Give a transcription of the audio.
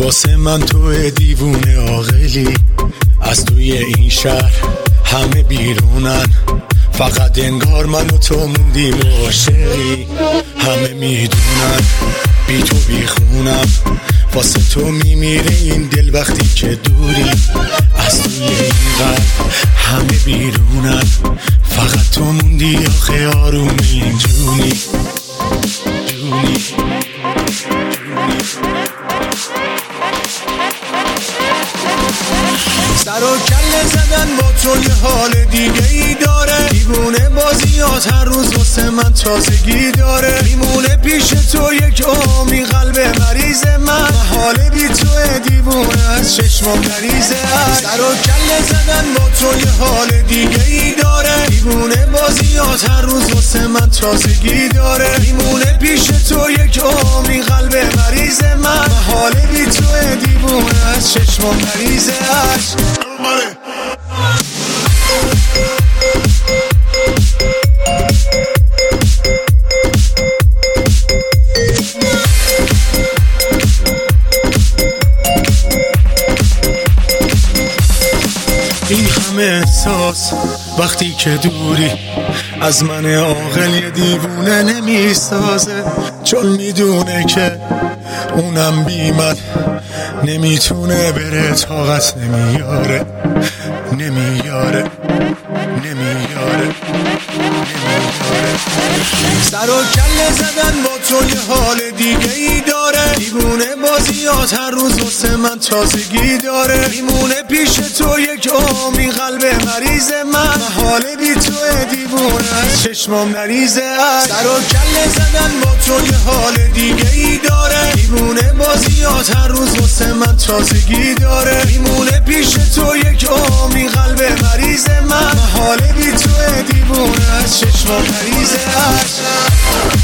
واسه من تو دیوونه عاقلی. از توی این شهر همه بیرونن، فقط انگار من و تو موندیم عاشقی. همه میدونن بی تو بیخونم، واسه تو میمیره این دل وقتی که دوری. از توی این قلب همه بیرونن، فقط تو موندی آخه آروم این جونی. سر و کله زدن با تو یه حال دیگه ای داره، دیوونه بازیات هر روز واسه من تازگی داره. میمونه پیش تو یک عمری قلب مریض من، حال بی تو دیوونه از چشمام نریزه. سر و کله زدن با تو یه حال دیگه ای داره، دیوونه بازیات هر روز واسه من تازگی داره. میمونه پیش تو یک عمری قلب مریض من، حال بی تو دیوونه از چشمام نریزه. این همه احساس وقتی که دوری، از من عاقل یه دیوونه نمیسازه. چون میدونه که اونم بی من نمیتونه بره، طاقت نمیاره. سر و کله زدن با تو یه حال دیگه ای داره، دیوونه بازیات هر روز واسه من تازگی داره. میمونه پیش تو یک عمری قلب مریض من، حال بی تو دیوونه از چشمام نریزه. سر و کله زدن با تو یه حال دیگه ای داره، دیوونه بازیات هر روز واسه من تازگی داره. میمونه پیش تو یک عمری قلب مریض من، حال بی تو دیوونه از چشمام نریزه.